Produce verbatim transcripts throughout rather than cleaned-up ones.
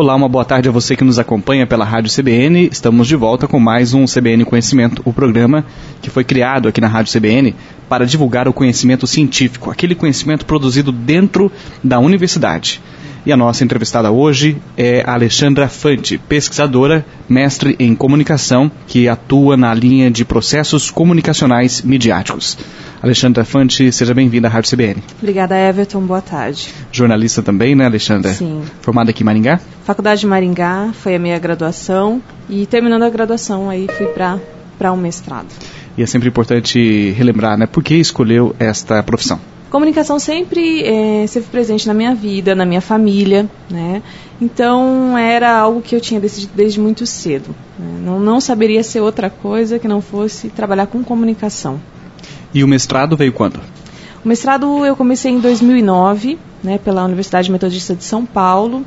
Olá, uma boa tarde a você que nos acompanha pela Rádio C B N. Estamos de volta com mais um C B N Conhecimento, o programa que foi criado aqui na Rádio C B N para divulgar o conhecimento científico, aquele conhecimento produzido dentro da universidade. E a nossa entrevistada hoje é a Alexandra Fante, pesquisadora, mestre em comunicação, que atua na linha de processos comunicacionais midiáticos. Alexandra Fante, seja bem-vinda à Rádio C B N. Obrigada, Everton. Boa tarde. Jornalista também, né, Alexandra? Sim. Formada aqui em Maringá? Faculdade de Maringá, foi a minha graduação. E terminando a graduação, aí fui para um mestrado. E é sempre importante relembrar, né, por que escolheu esta profissão? Comunicação sempre é, esteve presente na minha vida, na minha família, né? Então era algo que eu tinha decidido desde muito cedo. Né? Não, não saberia ser outra coisa que não fosse trabalhar com comunicação. E o mestrado veio quando? O mestrado eu comecei em dois mil e nove, né, pela Universidade Metodista de São Paulo,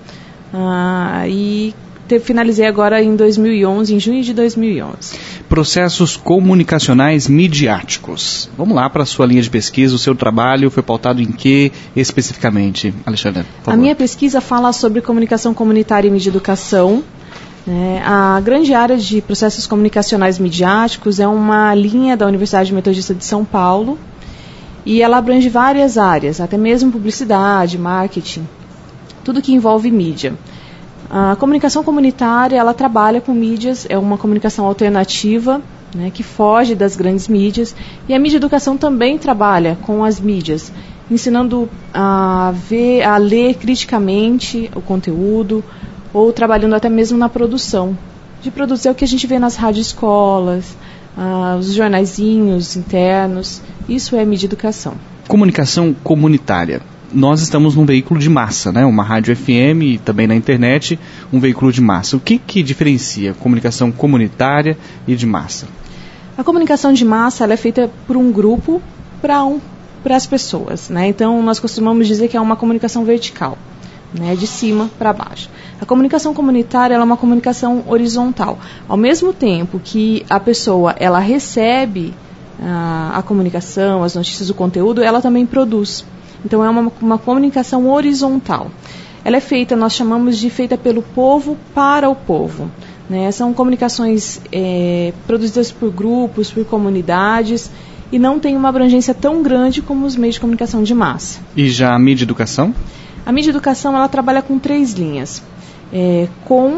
ah, e te, finalizei agora em dois mil e onze, em junho de dois mil e onze. Processos comunicacionais midiáticos. Vamos lá para a sua linha de pesquisa. O seu trabalho foi pautado em que especificamente, Alexandra? A minha pesquisa fala sobre comunicação comunitária e mídia educação. É, a grande área de processos comunicacionais midiáticos é uma linha da Universidade Metodista de São Paulo e ela abrange várias áreas, até mesmo publicidade, marketing, tudo que envolve mídia. A comunicação comunitária, ela trabalha com mídias, é uma comunicação alternativa, né, que foge das grandes mídias, e a mídia educação também trabalha com as mídias, ensinando a ver, a ler criticamente o conteúdo, ou trabalhando até mesmo na produção, de produzir o que a gente vê nas radioescolas, ah, os jornaizinhos internos. Isso é mídia educação. Comunicação comunitária. Nós estamos num veículo de massa, né? Uma rádio F M e também na internet, um veículo de massa. O que, que diferencia comunicação comunitária e de massa? A comunicação de massa ela é feita por um grupo para um, para as pessoas, né? Então, nós costumamos dizer que é uma comunicação vertical, né? De cima para baixo. A comunicação comunitária ela é uma comunicação horizontal. Ao mesmo tempo que a pessoa ela recebe a, a comunicação, as notícias, o conteúdo, ela também produz. Então é uma, uma comunicação horizontal. Ela é feita, nós chamamos de feita pelo povo para o povo. Né? São comunicações é, produzidas por grupos, por comunidades, e não tem uma abrangência tão grande como os meios de comunicação de massa. E já a mídia educação? A mídia educação ela trabalha com três linhas. É, com,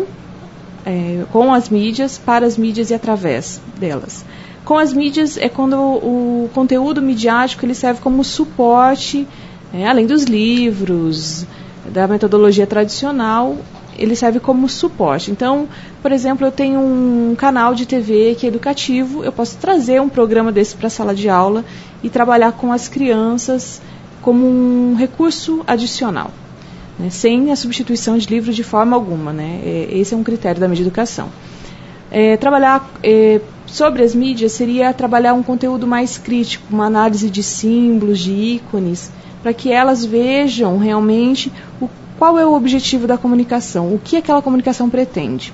é, com as mídias, para as mídias e através delas. Com as mídias é quando o, o conteúdo midiático ele serve como suporte, é, além dos livros, da metodologia tradicional, ele serve como suporte. Então, por exemplo, eu tenho um canal de T V que é educativo, eu posso trazer um programa desse para a sala de aula e trabalhar com as crianças como um recurso adicional. Né, sem a substituição de livro de forma alguma. Né, é, esse é um critério da mídia educação. É, trabalhar é, sobre as mídias seria trabalhar um conteúdo mais crítico, uma análise de símbolos, de ícones, para que elas vejam realmente o, qual é o objetivo da comunicação, o que aquela comunicação pretende.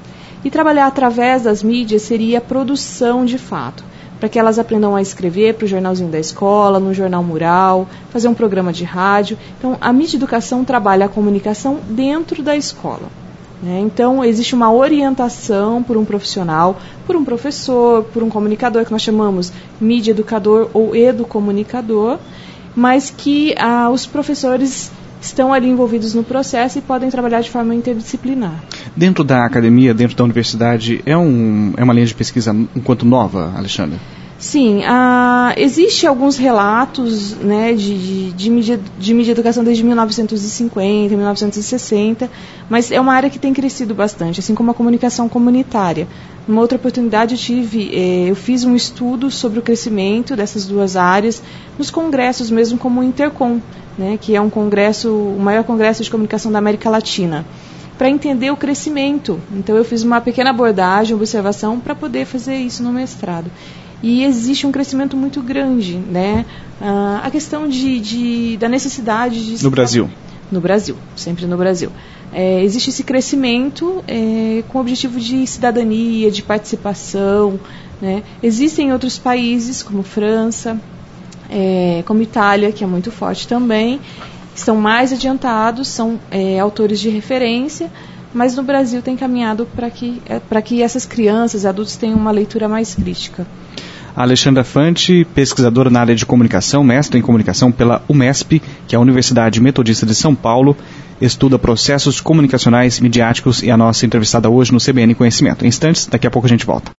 E trabalhar através das mídias seria a produção de fato, para que elas aprendam a escrever para o jornalzinho da escola, no jornal mural, fazer um programa de rádio. Então, a mídia educação trabalha a comunicação dentro da escola. Né? Então, existe uma orientação por um profissional, por um professor, por um comunicador, que nós chamamos mídia educador ou educomunicador, mas que ah, os professores estão ali envolvidos no processo e podem trabalhar de forma interdisciplinar. Dentro da academia, dentro da universidade, é, um, é uma linha de pesquisa um quanto nova, Alexandra? Sim, ah, existe alguns relatos, né, de, de, de, mídia, de mídia educação desde mil novecentos e cinquenta, mil novecentos e sessenta, mas é uma área que tem crescido bastante, assim como a comunicação comunitária. Numa outra oportunidade eu tive, eh, eu fiz um estudo sobre o crescimento dessas duas áreas nos congressos, mesmo como o Intercom, né, que é um congresso, o maior congresso de comunicação da América Latina, para entender o crescimento. Então eu fiz uma pequena abordagem, observação, para poder fazer isso no mestrado. E existe um crescimento muito grande, né? Ah, a questão de, de, da necessidade de... No Brasil? No Brasil, sempre no Brasil. É, existe esse crescimento é, com o objetivo de cidadania, de participação, né? Existem outros países, como França, é, como Itália, que é muito forte também, estão mais adiantados, são é, autores de referência, mas no Brasil tem caminhado para que, para que essas crianças e adultos tenham uma leitura mais crítica. A Alexandra Fante, pesquisadora na área de comunicação, mestre em comunicação pela UMESP, que é a Universidade Metodista de São Paulo, estuda processos comunicacionais midiáticos e a nossa entrevistada hoje no C B N Conhecimento. Em instantes, daqui a pouco a gente volta.